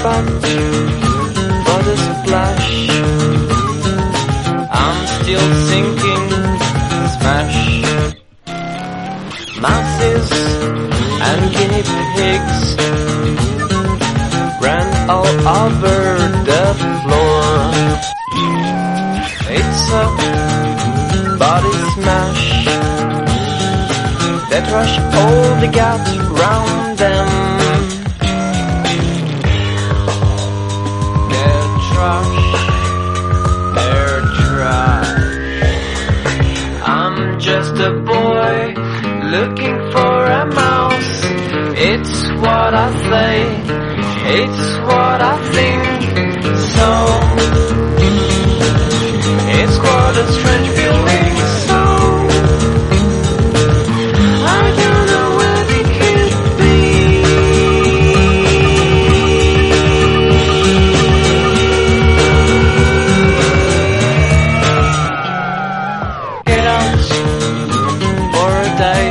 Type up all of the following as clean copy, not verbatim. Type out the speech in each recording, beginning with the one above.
back for the splash. I'm still sinking, smash. Mouses and guinea pigs ran all over the floor. It's a body smash that rush all the guts round them. They're trash. I'm just a boy looking for a mouse. It's what I say, it's what I think. So it's quite a strange feeling. So I don't know where they could be. Get out for a day.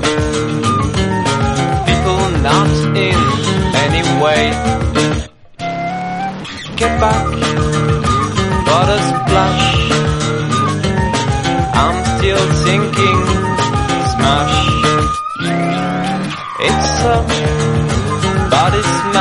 People not in any way. Get back for the splash. I'm still sinking, smash. It's a body smash.